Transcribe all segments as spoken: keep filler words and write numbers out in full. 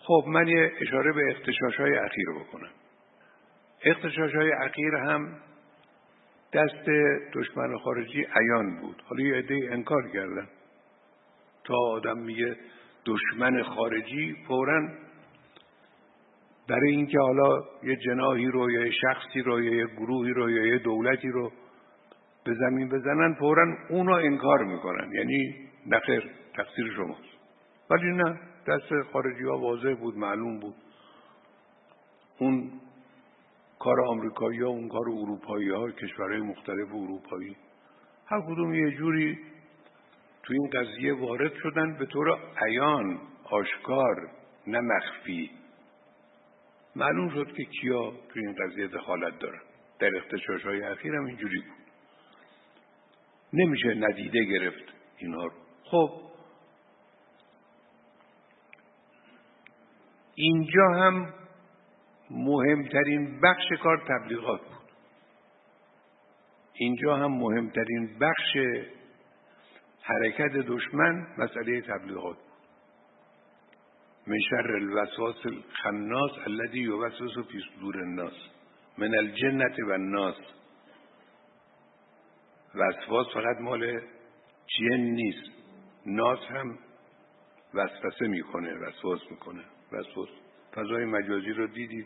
خب من یه اشاره به اغتشاش‌های اخیر بکنم. اغتشاش‌های اخیر هم دست دشمن خارجی عیان بود. حالا یه عده انکار کردن. تا آدم میگه دشمن خارجی، فوراً برای اینکه حالا یه جناحی رو یا یه شخصی رو یا یه گروهی رو یا یه دولتی رو به زمین بزنن، فوراً اونو انکار میکنن. یعنی نخیر، تقصیر شماست. ولی نه، دست خارجی ها واضح بود، معلوم بود. اون کار آمریکایی ها، اون کار اروپایی ها، کشورهای مختلف اروپایی، هر کدوم یه جوری تو این قضیه وارد شدن به طور عیان، آشکار، نه مخفی. معلوم شد که کیا تو این قضیه دخالت دارن. در اغتشاش‌های اخیر هم اینجوری بود. نمیشه ندیده گرفت اینها رو. خب اینجا هم مهمترین بخش کار تبلیغات بود. اینجا هم مهمترین بخش حرکت دشمن مسئله تبلیغات بود. من شر الوسواس الخناس الذی یوسوس فی صدور الناس من الجنة و الناس. وسواس فقط مال جن نیست، ناس هم وسوسه میکنه، وسواس میکنه. وسواس فضای مجازی رو دیدید،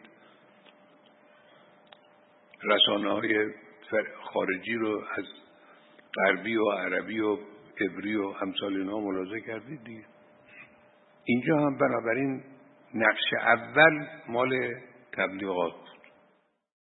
رسانه های خارجی رو از غربی و عربی و عبری و امثال اینا ملاحظه کردید دیگه. اینجا هم بنابراین نقش اول مال تبلیغات.